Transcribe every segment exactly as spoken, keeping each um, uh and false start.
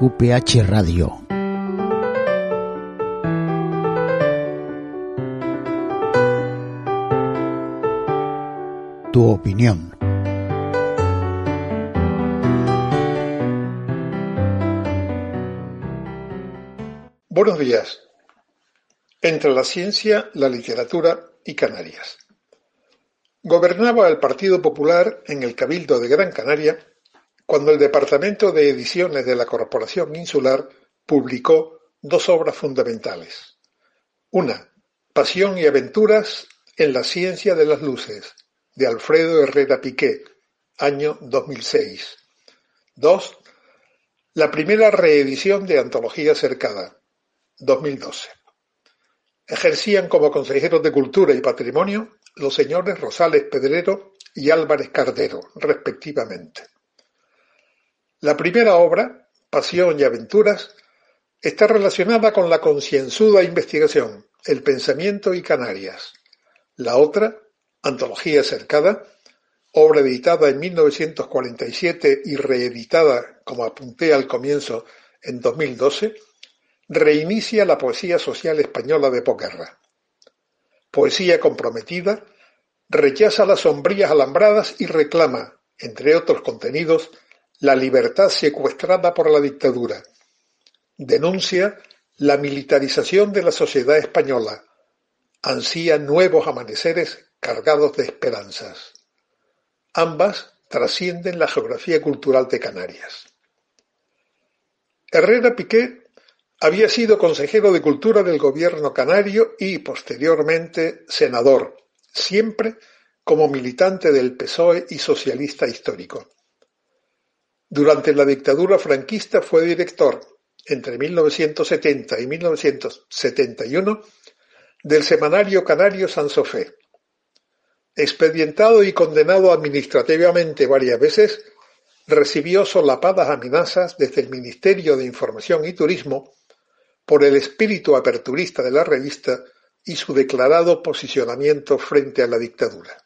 Q P H Radio. Tu opinión. Buenos días. Entre la ciencia, la literatura y Canarias. Gobernaba el Partido Popular en el Cabildo de Gran Canaria cuando el Departamento de Ediciones de la Corporación Insular publicó dos obras fundamentales. Una, Pasión y aventuras en la ciencia de las luces, de Alfredo Herrera Piqué, año dos mil seis. Dos, la primera reedición de Antología Cercada, dos mil doce. Ejercían como consejeros de Cultura y Patrimonio los señores Rosales Pedrero y Álvarez Cardero, respectivamente. La primera obra, Pasión y aventuras, está relacionada con la concienzuda investigación, el pensamiento y Canarias. La otra, Antología Cercada, obra editada en mil novecientos cuarenta y siete y reeditada, como apunté al comienzo, en dos mil doce, reinicia la poesía social española de posguerra. Poesía comprometida, rechaza las sombrías alambradas y reclama, entre otros contenidos, la libertad secuestrada por la dictadura. Denuncia la militarización de la sociedad española. Ansía nuevos amaneceres cargados de esperanzas. Ambas trascienden la geografía cultural de Canarias. Herrera Piqué había sido consejero de Cultura del gobierno canario y, posteriormente, senador, siempre como militante del P S O E y socialista histórico. Durante la dictadura franquista fue director, entre mil novecientos setenta y mil novecientos setenta y uno, del semanario canario San Sofé. Expedientado y condenado administrativamente varias veces, recibió solapadas amenazas desde el Ministerio de Información y Turismo por el espíritu aperturista de la revista y su declarado posicionamiento frente a la dictadura.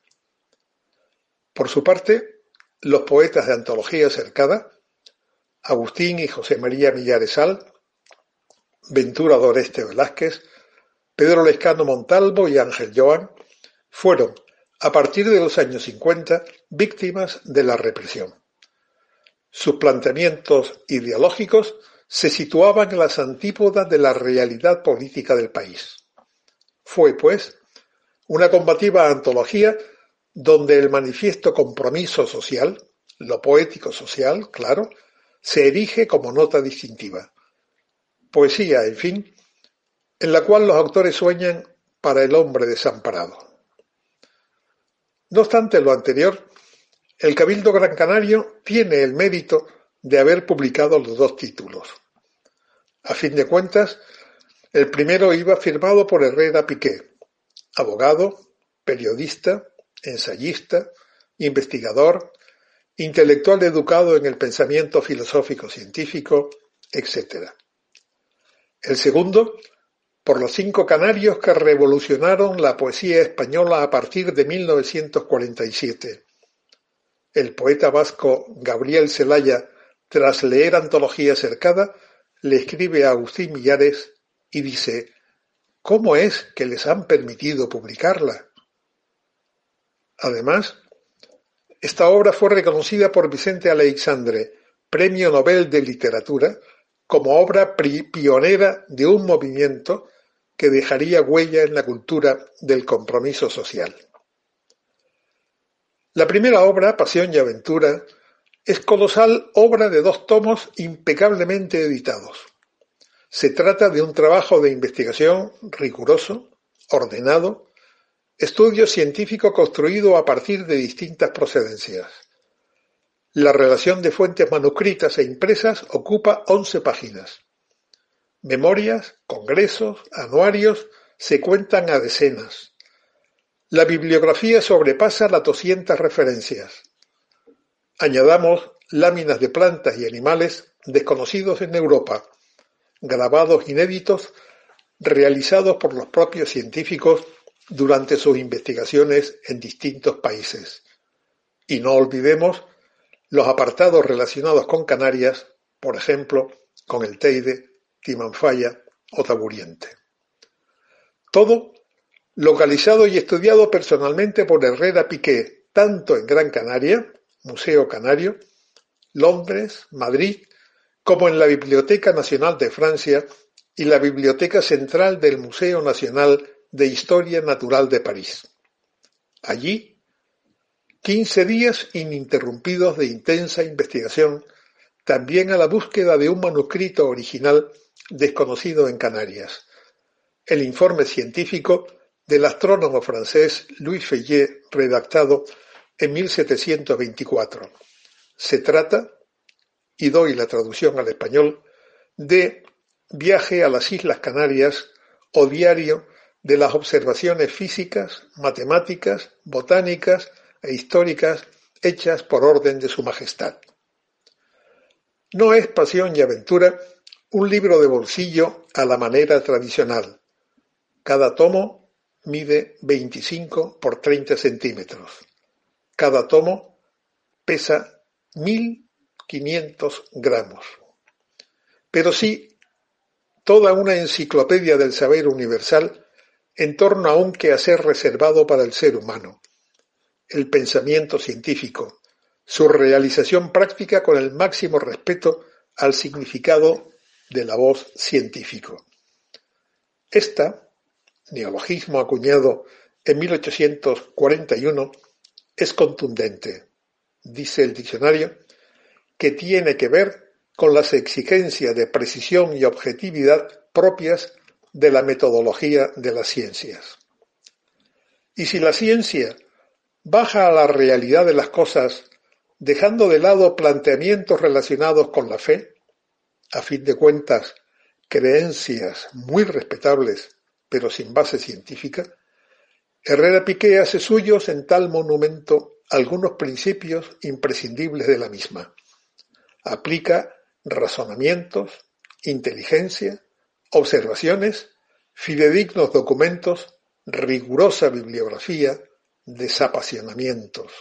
Por su parte, los poetas de Antología Cercada, Agustín y José María Millaresal, Ventura Doreste Velázquez, Pedro Lescano Montalvo y Ángel Joan, fueron, a partir de los años cincuenta, víctimas de la represión. Sus planteamientos ideológicos se situaban en las antípodas de la realidad política del país. Fue, pues, una combativa antología donde el manifiesto compromiso social, lo poético social, claro, se erige como nota distintiva. Poesía, en fin, en la cual los autores sueñan para el hombre desamparado. No obstante lo anterior, el Cabildo Gran Canario tiene el mérito de haber publicado los dos títulos. A fin de cuentas, el primero iba firmado por Herrera Piqué, abogado, periodista, ensayista, investigador, intelectual educado en el pensamiento filosófico-científico, etcétera. El segundo, por los cinco canarios que revolucionaron la poesía española a partir de mil novecientos cuarenta y siete. El poeta vasco Gabriel Celaya, tras leer Antología Cercada, le escribe a Agustín Millares y dice: ¿cómo es que les han permitido publicarla? Además, esta obra fue reconocida por Vicente Aleixandre, Premio Nobel de Literatura, como obra pionera de un movimiento que dejaría huella en la cultura del compromiso social. La primera obra, Pasión y aventura, es colosal obra de dos tomos impecablemente editados. Se trata de un trabajo de investigación riguroso, ordenado, estudio científico construido a partir de distintas procedencias. La relación de fuentes manuscritas e impresas ocupa once páginas. Memorias, congresos, anuarios se cuentan a decenas. La bibliografía sobrepasa las doscientas referencias. Añadamos láminas de plantas y animales desconocidos en Europa, grabados inéditos realizados por los propios científicos durante sus investigaciones en distintos países. Y no olvidemos los apartados relacionados con Canarias, por ejemplo, con el Teide, Timanfaya o Taburiente. Todo localizado y estudiado personalmente por Herrera Piqué, tanto en Gran Canaria, Museo Canario, Londres, Madrid, como en la Biblioteca Nacional de Francia y la Biblioteca Central del Museo Nacional de Historia Natural de París. Allí, quince días ininterrumpidos de intensa investigación, también a la búsqueda de un manuscrito original desconocido en Canarias, el informe científico del astrónomo francés Louis Feuillet, redactado en mil setecientos veinticuatro. Se trata, y doy la traducción al español, de Viaje a las Islas Canarias o Diario de las observaciones físicas, matemáticas, botánicas e históricas hechas por orden de Su Majestad. No es Pasión y Aventura un libro de bolsillo a la manera tradicional. Cada tomo mide veinticinco por treinta centímetros. Cada tomo pesa mil quinientos gramos. Pero sí, toda una enciclopedia del saber universal en torno a un quehacer reservado para el ser humano, el pensamiento científico, su realización práctica con el máximo respeto al significado de la voz científico. Esta, neologismo acuñado en mil ochocientos cuarenta y uno, es contundente, dice el diccionario, que tiene que ver con las exigencias de precisión y objetividad propias de la metodología de las ciencias. Y si la ciencia baja a la realidad de las cosas, dejando de lado planteamientos relacionados con la fe, a fin de cuentas, creencias muy respetables, pero sin base científica, Herrera Piqué hace suyos en tal monumento algunos principios imprescindibles de la misma. Aplica razonamientos, inteligencia, observaciones, fidedignos documentos, rigurosa bibliografía, desapasionamientos.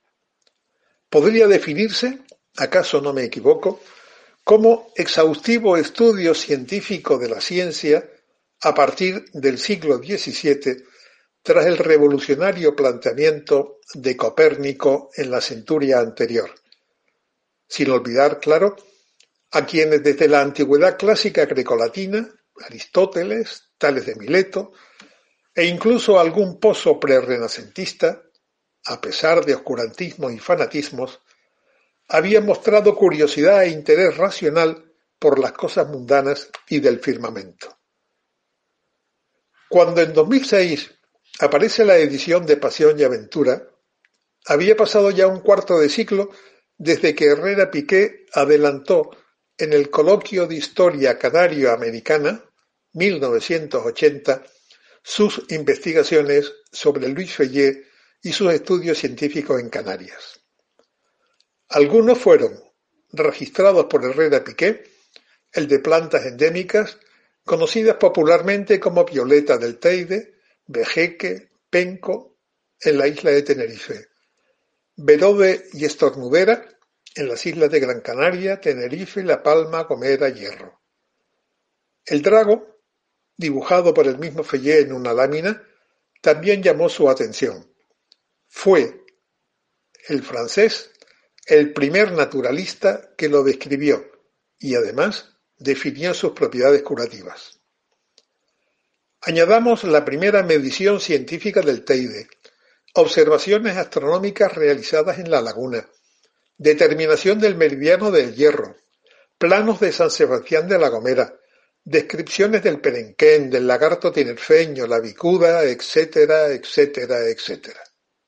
Podría definirse, acaso no me equivoco, como exhaustivo estudio científico de la ciencia a partir del siglo diecisiete, tras el revolucionario planteamiento de Copérnico en la centuria anterior. Sin olvidar, claro, a quienes desde la antigüedad clásica grecolatina, Aristóteles, Tales de Mileto, e incluso algún pozo prerrenacentista, a pesar de oscurantismos y fanatismos, habían mostrado curiosidad e interés racional por las cosas mundanas y del firmamento. Cuando en dos mil seis aparece la edición de Pasión y Aventura, había pasado ya un cuarto de siglo desde que Herrera Piqué adelantó en el Coloquio de Historia Canario-Americana, mil novecientos ochenta, sus investigaciones sobre Louis Feuillet y sus estudios científicos en Canarias. Algunos fueron registrados por Herrera Piqué, el de plantas endémicas, conocidas popularmente como violeta del Teide, vejeque, penco, en la isla de Tenerife, verode y estornudera, en las islas de Gran Canaria, Tenerife, La Palma, Gomera, Hierro. El drago, dibujado por el mismo Feuillet en una lámina, también llamó su atención. Fue el francés el primer naturalista que lo describió y además definió sus propiedades curativas. Añadamos la primera medición científica del Teide, observaciones astronómicas realizadas en la laguna, determinación del meridiano del Hierro, planos de San Sebastián de la Gomera, descripciones del perenquén, del lagarto tinerfeño, la bicuda, etcétera, etcétera, etcétera.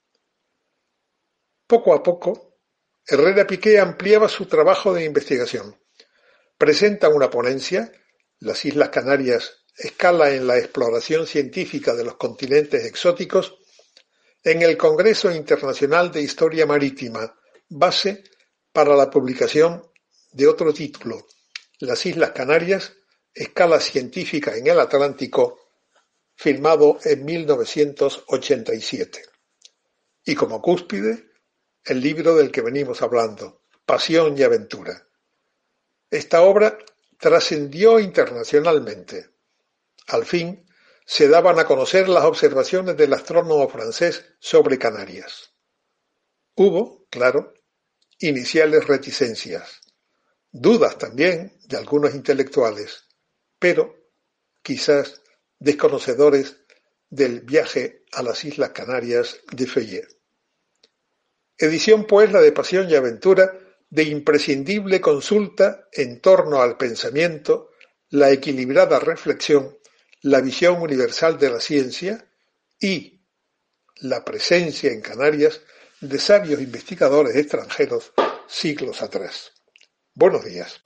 Poco a poco, Herrera Piqué ampliaba su trabajo de investigación. Presenta una ponencia, Las Islas Canarias, escala en la exploración científica de los continentes exóticos, en el Congreso Internacional de Historia Marítima, base para la publicación de otro título, Las Islas Canarias, escala científica en el Atlántico, firmado en mil novecientos ochenta y siete. Y como cúspide, el libro del que venimos hablando, Pasión y Aventura. Esta obra trascendió internacionalmente. Al fin, se daban a conocer las observaciones del astrónomo francés sobre Canarias. Hubo, claro, iniciales reticencias, dudas también de algunos intelectuales, pero quizás desconocedores del viaje a las Islas Canarias de Feuillet. Edición pues la de Pasión y Aventura, de imprescindible consulta en torno al pensamiento, la equilibrada reflexión, la visión universal de la ciencia y la presencia en Canarias de sabios investigadores extranjeros siglos atrás. Buenos días.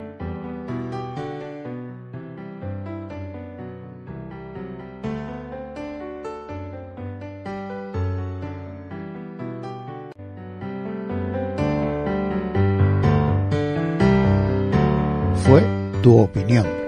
Fue tu opinión.